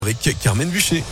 Avec Carmen Buchet.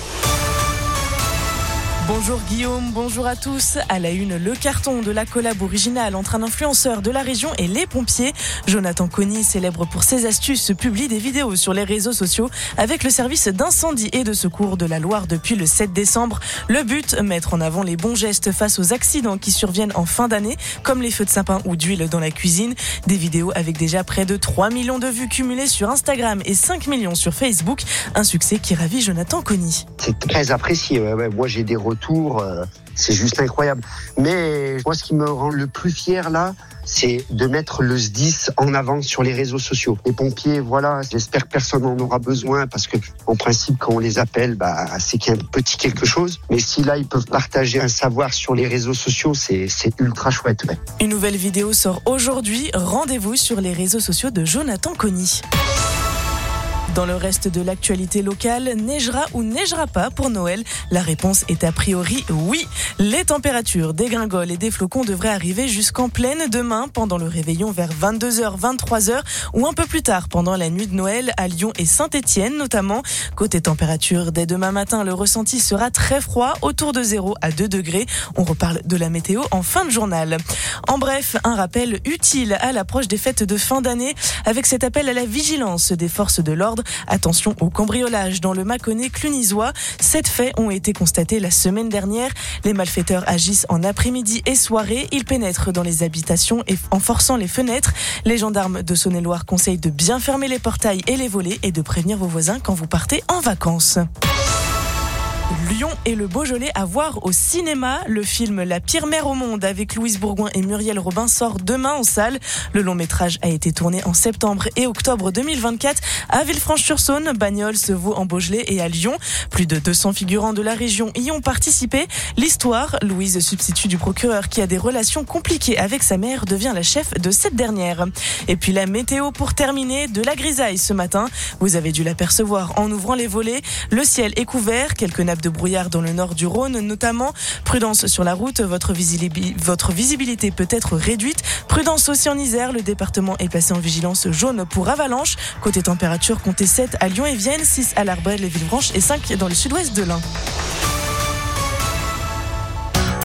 Bonjour Guillaume, bonjour à tous. À la une, le carton de la collab originale entre un influenceur de la région et les pompiers. Jonathan Conny, célèbre pour ses astuces, publie des vidéos sur les réseaux sociaux avec le service d'incendie et de secours de la Loire depuis le 7 décembre. Le but, mettre en avant les bons gestes face aux accidents qui surviennent en fin d'année, comme les feux de sapin ou d'huile dans la cuisine. Des vidéos avec déjà près de 3 millions de vues cumulées sur Instagram et 5 millions sur Facebook. Un succès qui ravit Jonathan Conny. C'est très apprécié. Moi, j'ai des retours. C'est juste incroyable. Mais moi, ce qui me rend le plus fier là, c'est de mettre le SDIS en avant sur les réseaux sociaux. Les pompiers, voilà, j'espère que personne n'en aura besoin parce que, en principe, quand on les appelle, c'est qu'il y a un petit quelque chose. Mais si là, ils peuvent partager un savoir sur les réseaux sociaux, c'est ultra chouette. Ouais. Une nouvelle vidéo sort aujourd'hui. Rendez-vous sur les réseaux sociaux de Jonathan Conny. Dans le reste de l'actualité locale, neigera ou neigera pas pour Noël? La réponse est a priori oui. Les températures dégringolent et des flocons devraient arriver jusqu'en pleine demain pendant le réveillon vers 22h, 23h ou un peu plus tard pendant la nuit de Noël à Lyon et Saint-Étienne notamment. Côté température, dès demain matin, le ressenti sera très froid, autour de 0 à 2 degrés. On reparle de la météo en fin de journal. En bref, un rappel utile à l'approche des fêtes de fin d'année avec cet appel à la vigilance des forces de l'ordre. Attention au cambriolage dans le Mâconnais clunisois. 7 faits ont été constatés la semaine dernière. Les malfaiteurs agissent en après-midi et soirée. Ils pénètrent dans les habitations et en forçant les fenêtres. Les gendarmes de Saône-et-Loire conseillent de bien fermer les portails et les volets et de prévenir vos voisins quand vous partez en vacances. Lyon et le Beaujolais à voir au cinéma. Le film La pire mère au monde avec Louise Bourgoin et Muriel Robin sort demain en salle. Le long métrage a été tourné en septembre et octobre 2024 à Villefranche-sur-Saône, Bagnols, Vaux en Beaujolais et à Lyon. Plus de 200 figurants de la région y ont participé. L'histoire, Louise, substitut du procureur qui a des relations compliquées avec sa mère, devient la chef de cette dernière. Et puis la météo pour terminer, de la grisaille ce matin. Vous avez dû l'apercevoir en ouvrant les volets. Le ciel est couvert, quelques nappes de brouillard dans le nord du Rhône notamment. Prudence sur la route, votre visibilité peut être réduite. Prudence aussi en Isère, le département est placé en vigilance jaune pour avalanche. Côté température, comptez 7 à Lyon et Vienne, 6 à l'Arbresle et Villebranche et 5 dans le sud-ouest de l'Ain.